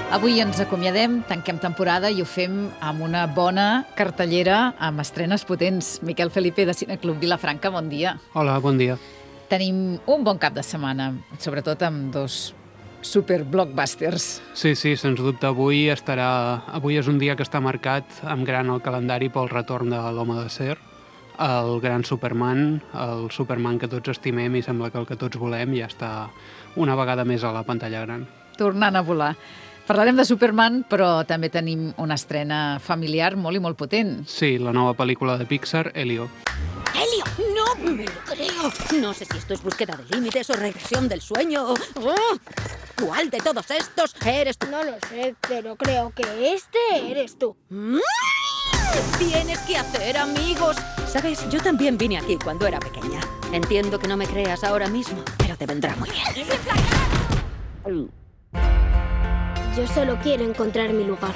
Avui ens acomiadem, tanquem temporada i ho fem amb una bona cartellera amb estrenes potents. Miquel Felipe, de Cineclub Vilafranca, bon dia. Hola, bon dia. Tenim un bon cap de setmana, sobretot amb dos super blockbusters. Sí, sens dubte. Avui és un dia que està marcat amb gran el calendari pel retorn de l'Home d'Acer, el gran Superman, el Superman que tots estimem i sembla que el que tots volem ja està una vegada més a la pantalla gran. Tornant a volar. Parlarem de Superman, però també tenim una estrena familiar molt i molt potent. Sí, la nova pel·lícula de Pixar, Elio. ¡Elio! ¡No me lo creo! No sé si esto es búsqueda de límites o regresión del sueño. ¡Oh! ¿Cuál de todos estos eres tú? No lo sé, pero creo que este eres tú. Tienes que hacer amigos. Sabes, yo también vine aquí cuando era pequeña. Entiendo que no me creas ahora mismo, pero te vendrá muy bien. Yo solo quiero encontrar mi lugar.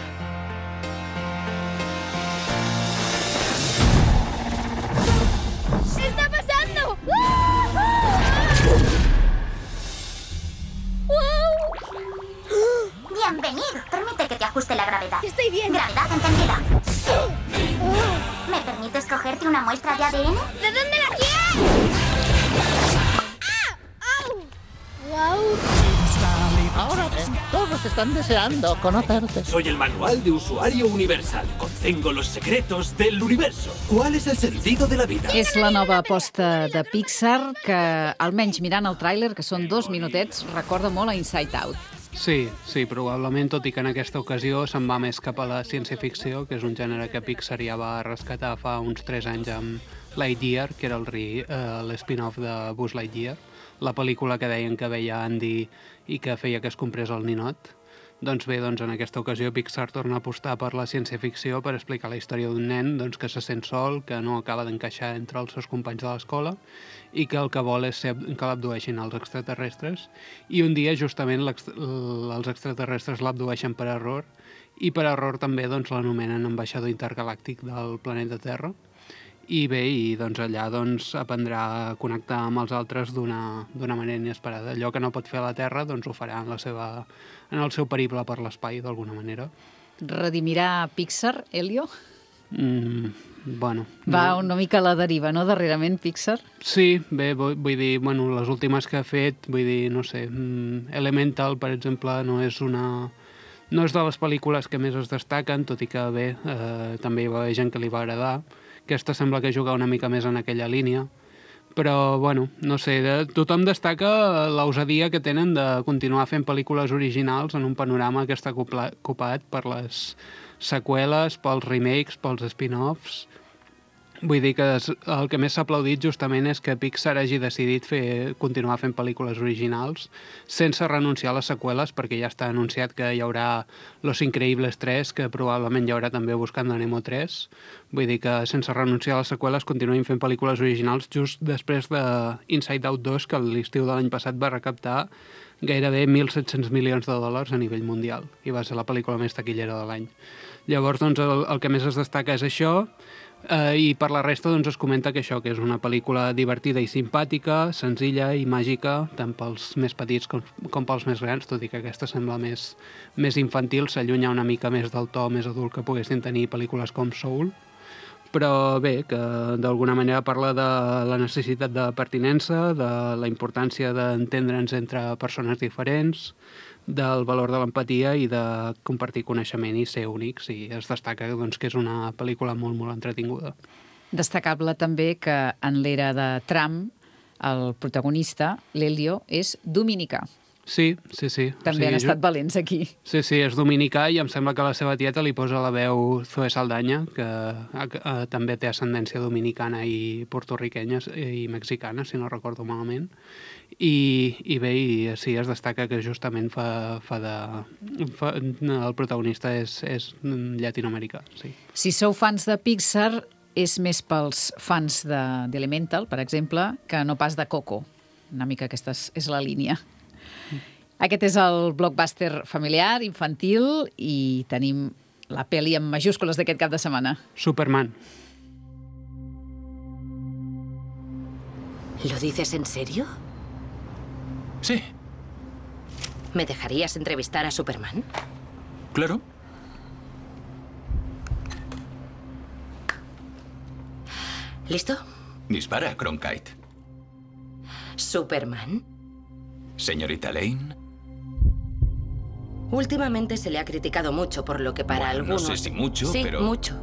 ¿Qué está pasando? Bienvenido. Permite que te ajuste la gravedad. Estoy bien. Gravedad encendida. ¿Me permites cogerte una muestra de ADN? ¿De dónde la quieres? ¡Au! ¡Wow! Ahora ven, todos están deseando conocerte. Soy el manual de usuario universal. Contengo los secretos del universo. ¿Cuál es el sentido de la vida? És la nova aposta de Pixar que, almenys mirant el tràiler, que són 2 minutets, recorda molt a Inside Out. Sí, probablement, tot i que en aquesta ocasió se'n va més cap a la ciència-ficció, que és un gènere que Pixar ja va rescatar fa uns 3 anys amb Lightyear, que era l'spin-off de Buzz Lightyear, la pel·lícula que deien que veia Andy i que feia que es comprés el ninot. Doncs bé, en aquesta ocasió Pixar torna a apostar per la ciència-ficció per explicar la història d'un nen que se sent sol, que no acaba d'encaixar entre els seus companys de l'escola i que el que vol és que l'abdueixin els extraterrestres. I un dia, justament, els extraterrestres l'abdueixen per error i per error també l'anomenen ambaixador intergalàctic del planeta Terra. I bé, allà aprendrà a connectar amb els altres d'una manera inesperada. Allò que no pot fer a la Terra, ho farà en el seu periple per l'espai, d'alguna manera. Redimirà Pixar, Elio? Bueno... Va una mica a la deriva, no?, darrerament, Pixar? Sí, bé, vull dir, les últimes que ha fet, no sé, Elemental, per exemple, no és de les pel·lícules que més es destaquen, tot i que, bé, també hi va haver gent que li va agradar. Aquesta sembla que juga una mica més en aquella línia. Però, no sé, tothom destaca l'osadia que tenen de continuar fent pel·lícules originals en un panorama que està ocupat per les seqüeles, pels remakes, pels spin-offs. Vull dir que el que més s'ha aplaudit justament és que Pixar hagi decidit continuar fent pel·lícules originals sense renunciar a les seqüeles, perquè ja està anunciat que hi haurà Los Increíbles 3, que probablement hi haurà també Buscando a Nemo 3. Vull dir que sense renunciar a les seqüeles continuïn fent pel·lícules originals just després de Inside Out 2, que l'estiu de l'any passat va recaptar gairebé 1.700 milions de dòlars a nivell mundial i va ser la pel·lícula més taquillera de l'any. Llavors, el que més es destaca és això. I per la resta es comenta que això, que és una pel·lícula divertida i simpàtica, senzilla i màgica, tant pels més petits com pels més grans, tot i que aquesta sembla més infantil, s'allunya una mica més del to més adult que poguessin tenir pel·lícules com Soul, però bé, que d'alguna manera parla de la necessitat de pertinença, de la importància d'entendre'ns entre persones diferents, del valor de l'empatia i de compartir coneixement i ser únics, i es destaca que és una pel·lícula molt, molt entretinguda. Destacable també que en l'era de Trump el protagonista, l'Elio, és dominicà. Sí. També han estat valents aquí. Sí, és dominicà i em sembla que la seva tieta li posa la veu Zoe Saldaña, que també té ascendència dominicana i portorriquenya i mexicana, si no recordo malament. I bé, sí, es destaca que justament el protagonista és llatinoamericà, sí. Si sou fans de Pixar, és més pels fans d'Elemental, per exemple, que no pas de Coco. Una mica aquesta és la línia. Aquest és el blockbuster familiar, infantil, i tenim la pel·li amb majúscules d'aquest cap de setmana. Superman. ¿Lo dices en serio? Sí. ¿Me dejarías entrevistar a Superman? Claro. ¿Listo? Dispara, Cronkite. ¿Superman? Señorita Lane. Últimamente se le ha criticado mucho por lo que para algunos... No sé si mucho, sí, pero... mucho.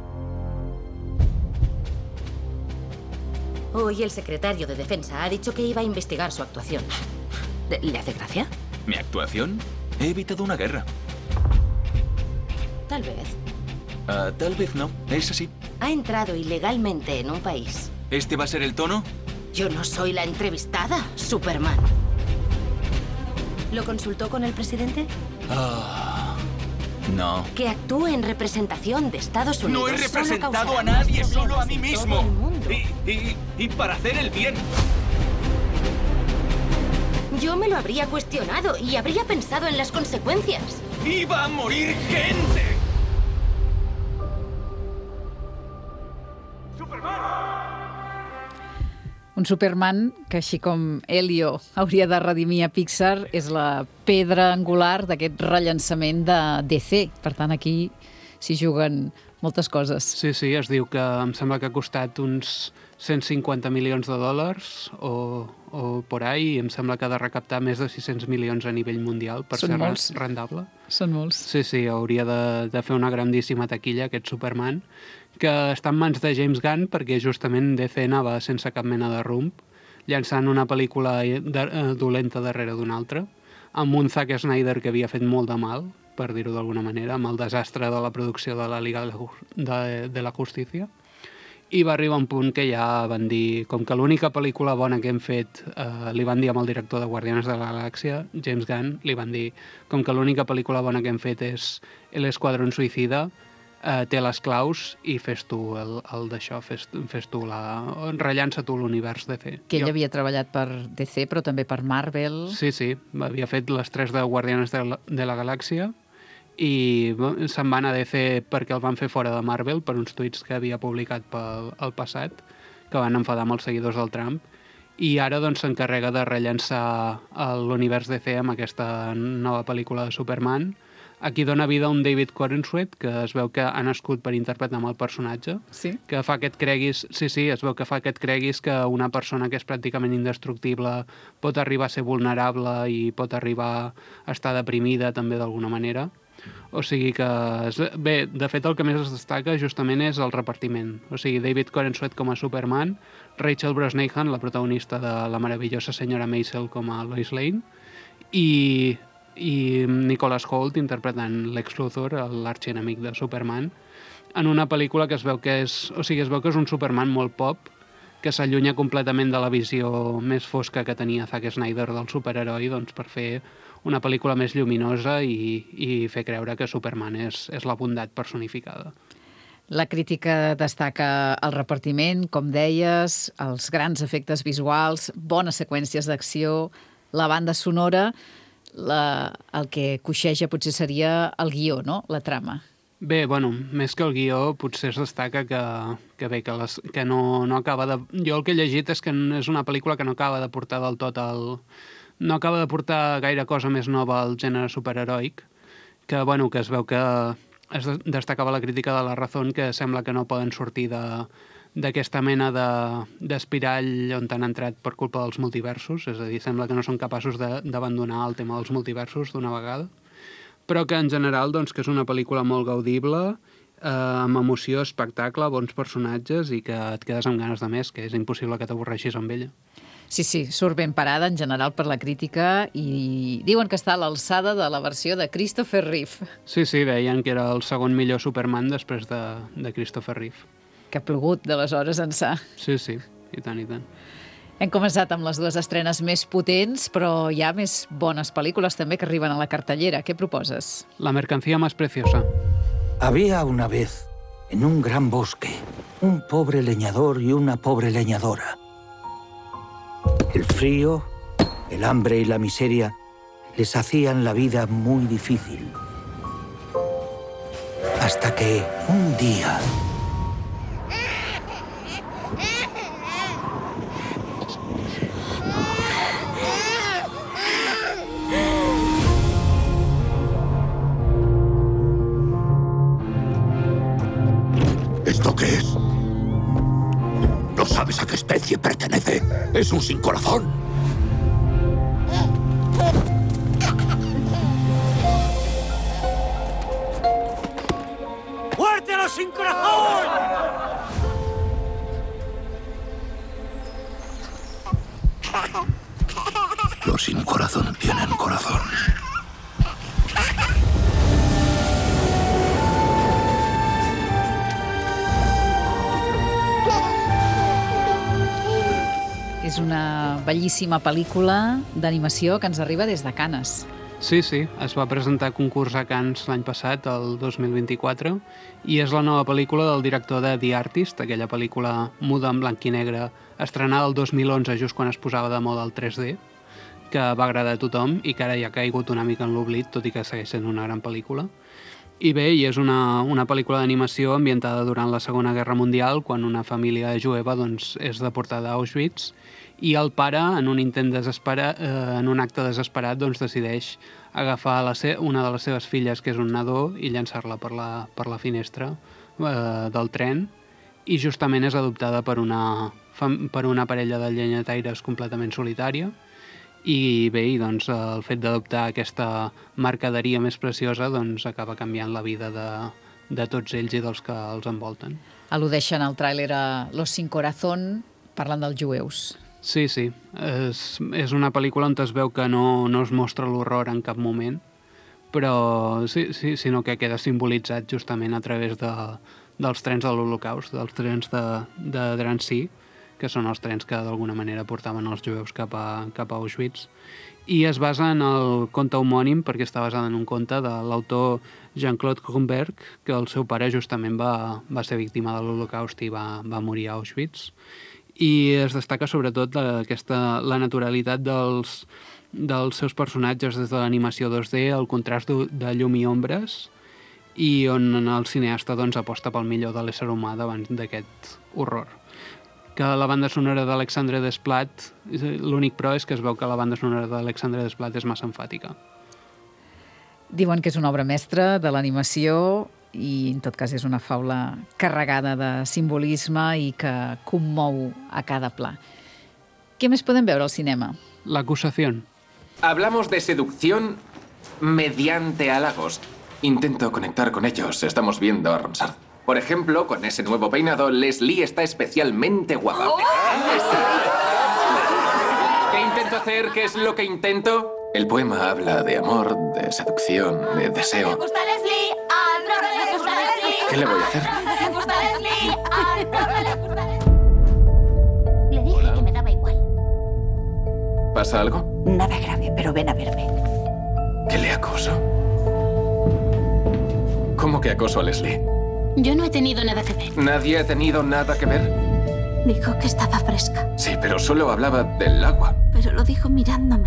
Hoy el secretario de Defensa ha dicho que iba a investigar su actuación. ¿Le hace gracia? ¿Mi actuación? He evitado una guerra. Tal vez. Tal vez no. Es así. Ha entrado ilegalmente en un país. ¿Este va a ser el tono? Yo no soy la entrevistada, Superman. ¿Lo consultó con el presidente? No. Que actúe en representación de Estados Unidos. No he representado solo a nadie, causará solo a mí problemas en mismo. todo el mundo. Y para hacer el bien. Yo me lo habría cuestionado y habría pensado en las consecuencias. ¡Iba a morir gente! Un Superman que, així com Helio hauria de redimir a Pixar, és la pedra angular d'aquest rellançament de DC. Per tant, aquí s'hi juguen moltes coses. Sí, sí, es diu que em sembla que ha costat uns 150 milions de dòlars o por ahí, i em sembla que ha de recaptar més de 600 milions a nivell mundial per Són ser molts. rendable. Són molts. Sí, sí, hauria de fer una grandíssima taquilla aquest Superman, que està en mans de James Gunn perquè justament DC anava sense cap mena de rumb, llançant una pel·lícula dolenta darrere d'una altra, amb un Zack Snyder que havia fet molt de mal, per dir-ho d'alguna manera, amb el desastre de la producció de la Liga de la Justícia. I va arribar un punt que ja van dir, com que l'única pel·lícula bona que hem fet, li van dir amb el director de Guardianes de la Galàxia, James Gunn, li van dir, com que l'única pel·lícula bona que hem fet és El Esquadrón Suicida, té les claus i fes tu el d'això, fes tu rellança tu l'univers DC. Que ell havia treballat per DC, però també per Marvel. Sí, sí, havia fet les 3 de Guardianes de la Galàxia i se'n van a DC perquè el van fer fora de Marvel per uns tuits que havia publicat pel passat, que van enfadar amb els seguidors del Trump, i ara doncs s'encarrega de rellançar l'univers DC amb aquesta nova pel·lícula de Superman. Aquí dona vida a un David Corenswet, que es veu que ha nascut per interpretar amb el personatge, Sí? que fa que et creguis, es veu que fa que et creguis que una persona que és pràcticament indestructible pot arribar a ser vulnerable i pot arribar a estar deprimida també d'alguna manera. O sigui que, bé, de fet el que més es destaca justament és el repartiment. O sigui, David Corenswet com a Superman, Rachel Brosnahan, la protagonista de La meravellosa senyora Maisel com a Lois Lane, i Nicholas Hoult interpretant Lex Luthor, l'arxienemic de Superman, en una pel·lícula que es veu que és un Superman molt pop, que s'allunya completament de la visió més fosca que tenia Zack Snyder del superheroi, doncs per fer una pel·lícula més lluminosa i fer creure que Superman és la bondat personificada. La crítica destaca el repartiment, com deies, els grans efectes visuals, bones seqüències d'acció, la banda sonora. El que coixeja potser seria el guió, no? La trama. Bé, bueno, més que el guió, potser es destaca que no acaba de... Jo el que he llegit és que és una pel·lícula que no acaba de portar del tot no acaba de portar gaire cosa més nova al gènere superheroic, que es veu que es destacava la crítica de La Razón, que sembla que no poden sortir d'aquesta mena d'espirall on han entrat per culpa dels multiversos, és a dir, sembla que no són capaços d'abandonar el tema dels multiversos d'una vegada, però que en general doncs, que és una pel·lícula molt gaudible, amb emoció, espectacle, bons personatges i que et quedes amb ganes de més, que és impossible que t'avorreixis amb ella. Sí, surt ben parada en general per la crítica i diuen que està a l'alçada de la versió de Christopher Reeve. Sí, deien que era el segon millor Superman després de Christopher Reeve. Que ha plogut d'aleshores ençà. Sí, i tant, i tant. Hem començat amb les dues estrenes més potents, però hi ha més bones pel·lícules també que arriben a la cartellera. Què proposes? La mercancía más preciosa. Había una vez, en un gran bosque, un pobre leñador y una pobre leñadora. El frío, el hambre y la miseria les hacían la vida muy difícil. Hasta que, un día... sabes a qué especie pertenece. Es un sin corazón. ¡Muerte a los sin corazón! Los sin corazón tienen corazón. És una bellíssima pel·lícula d'animació que ens arriba des de Canes. Sí, es va presentar a concurs a Cannes l'any passat, el 2024, i és la nova pel·lícula del director de The Artist, aquella pel·lícula muda en blanc i negre, estrenada el 2011, just quan es posava de moda el 3D, que va agradar a tothom i que ara ja ha caigut una mica en l'oblit, tot i que segueix sent una gran pel·lícula. I bé, és una pel·lícula d'animació ambientada durant la Segona Guerra Mundial, quan una família jueva és deportada a Auschwitz, i el pare, en un acte desesperat, decideix agafar una de les seves filles, que és un nadó, i llançar-la per la finestra del tren, i justament és adoptada per una parella de llenyataires completament solitària. I bé, el fet d'adoptar aquesta mercaderia més preciosa acaba canviant la vida de tots ells i dels que els envolten. Al·ludeixen al tràiler a Los sin corazón, parlant dels jueus. Sí, és una pel·lícula on es veu que no es mostra l'horror en cap moment, però sinó que queda simbolitzat justament a través dels trens de l'Holocaust, dels trens de Drancy, que són els trens que d'alguna manera portaven els jueus cap a Auschwitz. I es basa en el conte homònim, perquè està basada en un conte de l'autor Jean-Claude Grunberg, que el seu pare justament va ser víctima de l'Holocaust i va morir a Auschwitz. I es destaca sobretot la naturalitat dels seus personatges des de l'animació 2D, el contrast de llum i ombres, i on el cineasta aposta pel millor de l'ésser humà davant d'aquest horror. Que la banda sonora d'Alexandre Desplat, l'únic però és que es veu que la banda sonora d'Alexandre Desplat és massa emfàtica. Diuen que és una obra mestra de l'animació i en tot cas és una faula carregada de simbolisme i que commou a cada pla. Què més podem veure al cinema? L'acusación. Hablamos de seducción mediante halagos. Intento conectar con ellos. Estamos viendo a Ronsard. Por ejemplo, con ese nuevo peinado, Leslie está especialmente guapa. ¿Qué intento hacer? ¿Qué es lo que intento? El poema habla de amor, de seducción, de deseo. ¿Le gusta Leslie? ¡Al progre le gusta Leslie! ¿Qué le voy a hacer? ¿Le gusta Leslie? ¡Al progre le gusta Leslie! Le dije que me daba igual. ¿Pasa algo? Nada grave, pero ven a verme. ¿Qué le acoso? ¿Cómo que acoso a Leslie? Yo no he tenido nada que ver. ¿Nadie ha tenido nada que ver? Dijo que estaba fresca. Sí, pero solo hablaba del agua. Pero lo dijo mirándome.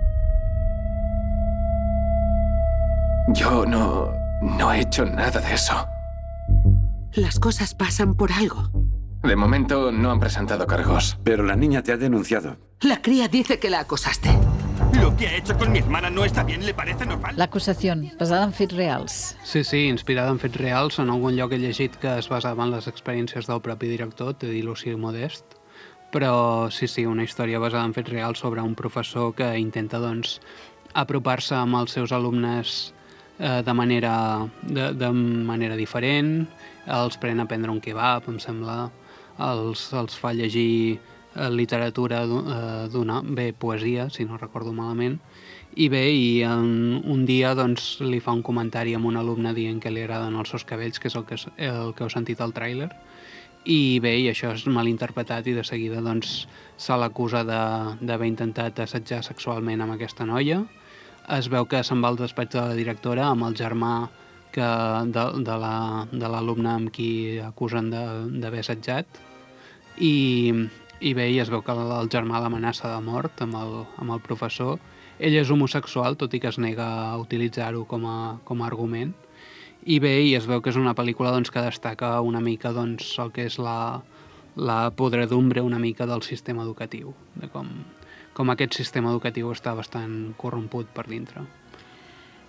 Yo no he hecho nada de eso. Las cosas pasan por algo. De momento no han presentado cargos. Pero la niña te ha denunciado. La cría dice que la acosaste. Lo que ha hecho con mi hermana no està bien, ¿le parece normal? L'acusación, basada en fets reals. Sí, inspirada en fets reals. En algun lloc he llegit que es basava en les experiències del propi director, Teddy Lucie Modest. Però sí, una història basada en fets reals sobre un professor que intenta, apropar-se amb els seus alumnes de manera diferent, els pren a prendre un kebab, em sembla, els fa llegir literatura, poesia, si no recordo malament, i un dia li fa un comentari a un alumne dient que li agraden els seus cabells, que és el que heu sentit al tràiler, i això és malinterpretat i de seguida se l'acusa d'haver intentat assetjar sexualment amb aquesta noia. Es veu que se'n va al despatx de la directora amb el germà de l'alumne amb qui acusen d'haver assetjat, i es veu que el germà l'amenaça de mort amb el professor. Ell és homosexual, tot i que es nega a utilitzar-ho com a argument. I es veu que és una pel·lícula que destaca una mica el que és la podredumbre una mica del sistema educatiu, de com aquest sistema educatiu està bastant corromput per dintre.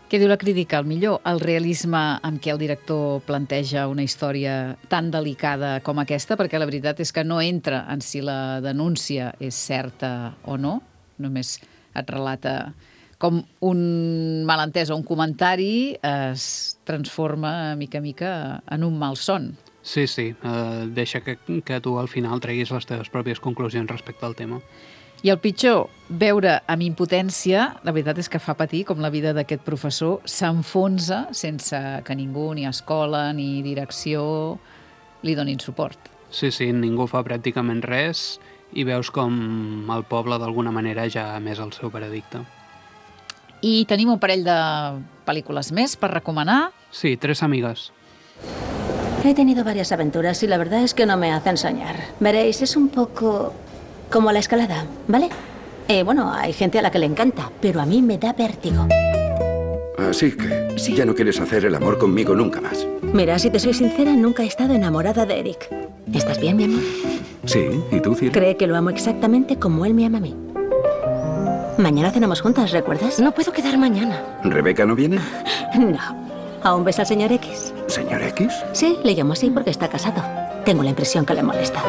Què diu la crítica? El millor, el realisme amb què el director planteja una història tan delicada com aquesta, perquè la veritat és que no entra en si la denúncia és certa o no, només et relata com un malentès o un comentari es transforma mica en mica en un malson. Sí, deixa que tu al final treguis les teves pròpies conclusions respecte al tema. I el pitjor, veure amb impotència, la veritat és que fa patir com la vida d'aquest professor s'enfonsa sense que ningú, ni escola, ni direcció, li donin suport. Sí, ningú fa pràcticament res i veus com el poble d'alguna manera ja ha emès el seu veredicte. I tenim un parell de pel·lícules més per recomanar. Sí, 3 amigues. He tenido varias aventuras y la verdad es que no me hacen soñar. Veréis, es un poco como la escalada, ¿vale? Bueno, hay gente a la que le encanta, pero a mí me da vértigo. Así que ya no quieres hacer el amor conmigo nunca más. Mira, si te soy sincera, nunca he estado enamorada de Eric. ¿Estás bien, mi amor? Sí, ¿y tú, Cielo? Cree que lo amo exactamente como él me ama a mí. Mañana cenamos juntas, ¿recuerdas? No puedo quedar mañana. ¿Rebeca no viene? No. ¿Aún ves al señor X? ¿Señor X? Sí, le llamo así porque está casado. Tengo la impresión que le molesta.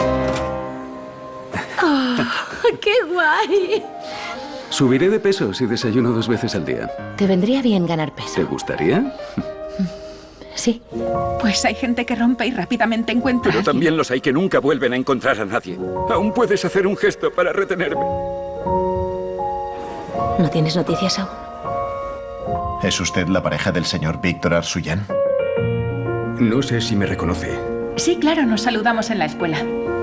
¡Oh, qué guay! Subiré de peso si desayuno 2 veces al día. Te vendría bien ganar peso. ¿Te gustaría? Sí. Pues hay gente que rompe y rápidamente encuentra. Pero también los hay que nunca vuelven a encontrar a nadie. Aún puedes hacer un gesto para retenerme. ¿No tienes noticias aún? ¿Es usted la pareja del señor Víctor Arsullán? No sé si me reconoce. Sí, claro, nos saludamos en la escuela.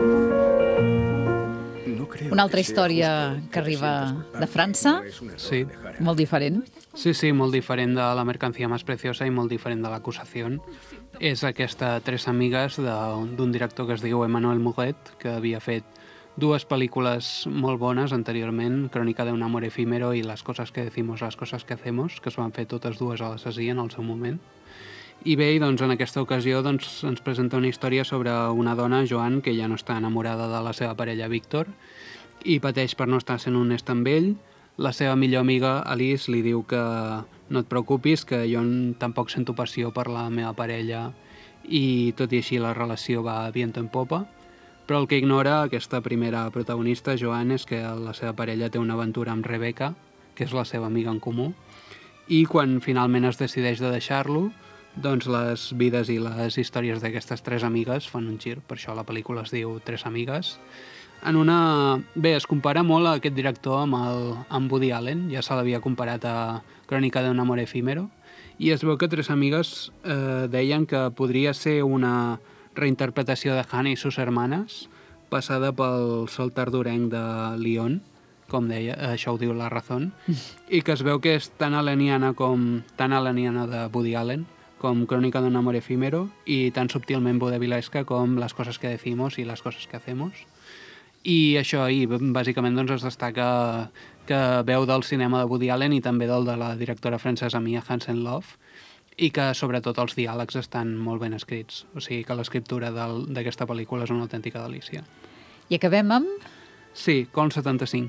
Una altra història que arriba de França, sí. Molt diferent. Sí, molt diferent de La mercancía más preciosa i molt diferent de l'Acusació. És aquesta 3 amigues d'un director que es diu Emmanuel Mouret, que havia fet 2 pel·lícules molt bones anteriorment, Crónica de un amor efímero i Las cosas que decimos, las cosas que hacemos, que es van fer totes 2 a la Cesí en el seu moment. I bé, en aquesta ocasió ens presenta una història sobre una dona, Joan, que ja no està enamorada de la seva parella Víctor i pateix per no estar sent honest amb ell. La seva millor amiga, Alice, li diu que no et preocupis, que jo tampoc sento passió per la meva parella i tot i així la relació va viento en popa. Però el que ignora aquesta primera protagonista, Joan, és que la seva parella té una aventura amb Rebeca, que és la seva amiga en comú, i quan finalment es decideix de deixar-lo, doncs les vides i les històries d'aquestes 3 amigues fan un gir, per això la pel·lícula es diu 3 amigues. Bé, es compara molt a aquest director amb Woody Allen, ja se l'havia comparat a Crónica de un amor efímero, i es veu que 3 amigues deien que podria ser una reinterpretació de Hannah i sus hermanes, passada pel sol tardorenc de Lyon, com deia, això ho diu La Razón, i que es veu que és tan aleniana de Woody Allen, com Crónica de un amor efímero, i tan subtilment vodevillesca com Las cosas que decimos y las cosas que hacemos. I això, i bàsicament es destaca que veu del cinema de Woody Allen i també del de la directora francesa Mia Hansen-Løf, i que sobretot els diàlegs estan molt ben escrits. O sigui que l'escriptura d'aquesta pel·lícula és una autèntica delícia. I acabem amb... Sí, Colm 75.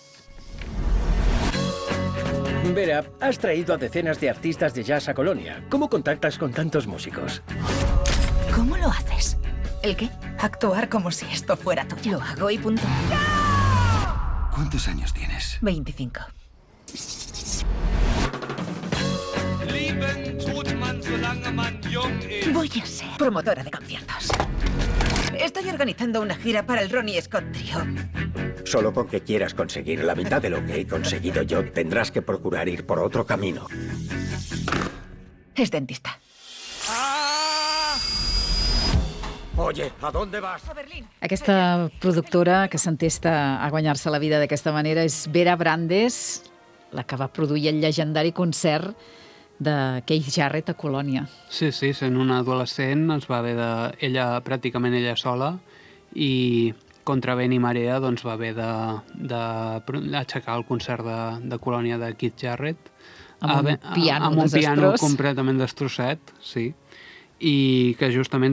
Vera, has traído a decenas de artistas de jazz a Colonia. ¿Cómo contactas con tantos músicos? ¿Cómo lo haces? ¿El qué? Actuar como si esto fuera tuyo. Lo hago y punto. ¿Cuántos años tienes? 25. Voy a ser promotora de conciertos. Estoy organizando una gira para el Ronnie Scott Trio. Solo con que quieras conseguir la mitad de lo que he conseguido yo, tendrás que procurar ir por otro camino. Es dentista. Oye, ¿a dónde vas? A Berlín. Aquesta productora que s'entesta a guanyar-se la vida d'aquesta manera és Vera Brandes, la que va produir el llegendari concert de Keith Jarrett a Colònia. Sí, sent una adolescent es va haver pràcticament ella sola, i contra vent i marea doncs va haver d'aixecar el concert de Colònia de Keith Jarrett amb un piano desastrós. Piano completament destrossat, sí, i que justament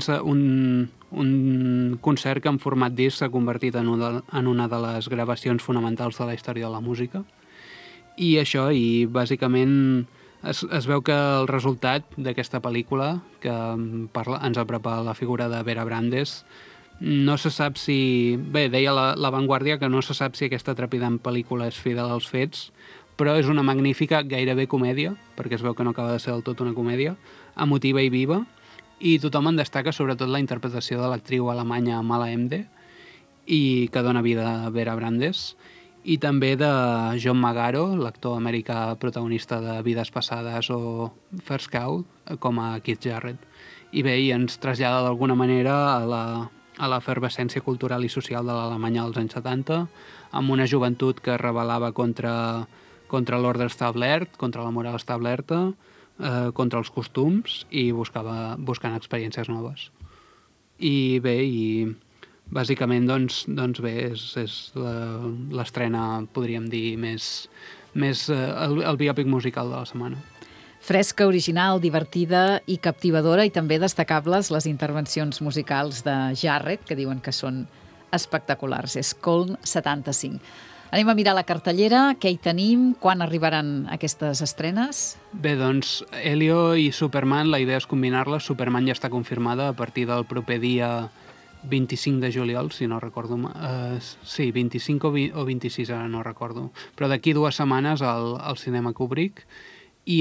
un concert que en format disc s'ha convertit en una de les gravacions fonamentals de la història de la música. I això, i bàsicament Es veu que el resultat d'aquesta pel·lícula, que ens apropa la figura de Vera Brandes, no se sap si... Bé, deia la Vanguardia que no se sap si aquesta trepidant pel·lícula és fidel als fets, però és una magnífica gairebé comèdia, perquè es veu que no acaba de ser del tot una comèdia, emotiva i viva, i tothom en destaca sobretot la interpretació de l'actriu alemanya Mala Emde, i que dona vida a Vera Brandes, i també de John Magaro, l'actor americà protagonista de Vides Passades o First Cow, com a Keith Jarrett. I bé, i ens trasllada d'alguna manera a l'efervescència cultural i social de l'Alemanya dels anys 70, amb una joventut que es rebel·lava contra l'ordre establert, contra la moral establerta, contra els costums i buscant experiències noves. I bé, bàsicament, doncs bé, és l'estrena, podríem dir, més el biòpic musical de la setmana. Fresca, original, divertida i captivadora, i també destacables les intervencions musicals de Jarrett, que diuen que són espectaculars. És Köln 75. Anem a mirar la cartellera, què hi tenim, quan arribaran aquestes estrenes? Bé, doncs, Elio i Superman, la idea és combinar-les. Superman ja està confirmada a partir del proper dia 25 de juliol, si no recordo... Sí, 25 o 26, ara no recordo. Però d'aquí 2 setmanes al cinema Kubrick. I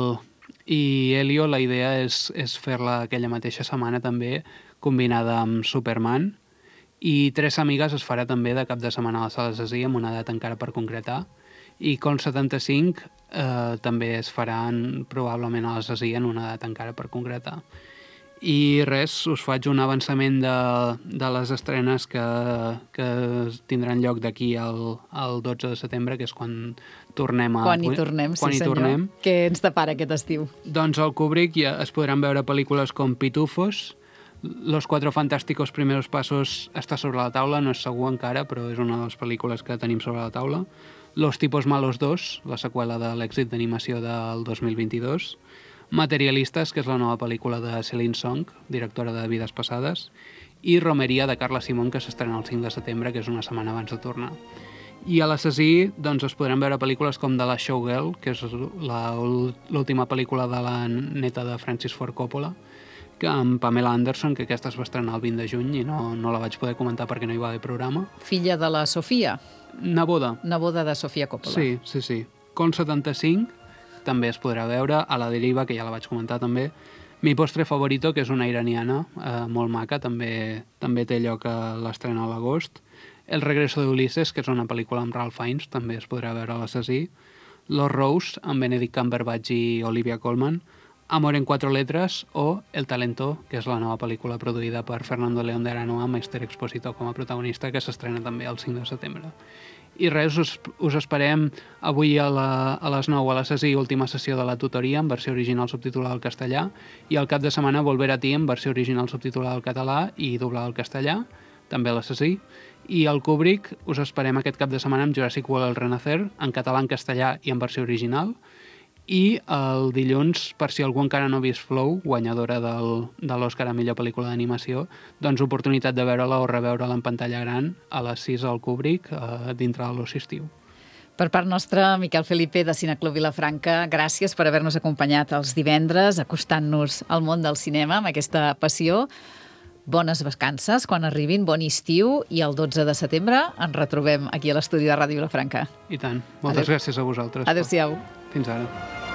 Elio, la idea és fer-la aquella mateixa setmana també, combinada amb Superman. I Tres amigues es farà també de cap de setmana a la Sala Zasí, amb una data encara per concretar. I Köln 75 també es faran probablement a la Zasí en una data encara per concretar. I res, us faig un avançament de les estrenes que tindran lloc d'aquí al 12 de setembre, que és quan tornem a... Quan hi tornem, sí senyor. Què ens depara aquest estiu? Doncs al Kubrick ja es podran veure pel·lícules com Pitufos, Los Cuatro Fantásticos Primeros Pasos està sobre la taula, no és segur encara, però és una de les pel·lícules que tenim sobre la taula. Los Tipos Malos 2, la seqüela de l'èxit d'animació del 2022. Materialistes, que és la nova pel·lícula de Céline Song, directora de Vides Passades, i Romeria, de Carla Simón, que s'estrena el 5 de setembre, que és una setmana abans de tornar. I a l'Assassí doncs, es podran veure pel·lícules com The Last Showgirl, que és l'última pel·lícula de la neta de Francis Ford Coppola, amb Pamela Anderson, que aquesta es va estrenar el 20 de juny i no la vaig poder comentar perquè no hi va haver programa. Filla de la Sofia. Neboda. Neboda de Sofia Coppola. Sí. Köln 75 també es podrà veure, A la deriva, que ja la vaig comentar també. Mi postre favorito, que és una iraniana molt maca, també té lloc a l'estrena a l'agost. El regreso de Ulises, que és una pel·lícula amb Ralph Fiennes, també es podrà veure a l'Assassí. Los Rose, amb Benedict Cumberbatch i Olivia Colman. Amor en 4 letres o El talento, que és la nova pel·lícula produïda per Fernando León de Aranoa amb Esther Expósito com a protagonista, que s'estrena també el 5 de setembre. I res, us esperem avui a les 9 a l'Assassí, última sessió de la tutoria en versió original subtitulada al castellà, i al cap de setmana Volver a ti en versió original subtitulada al català i doblada al castellà, també a l'Assassí. I al Kubrick us esperem aquest cap de setmana amb Jurassic World El Renacer, en català, en castellà i en versió original. I el dilluns, per si algú encara no ha vist Flow, guanyadora de l'Oscar a millor pel·lícula d'animació, doncs oportunitat de veure-la o reveure-la en pantalla gran a les 6 al Kubrick, dintre de l'oci estiu. Per part nostra, Miquel Felipe, de Cineclub Vilafranca, gràcies per haver-nos acompanyat els divendres, acostant-nos al món del cinema amb aquesta passió. Bones vacances quan arribin, bon estiu, i el 12 de setembre ens retrobem aquí a l'estudi de Ràdio Vilafranca. I tant. Moltes gràcies a vosaltres. Adéu-siau. Fins ara.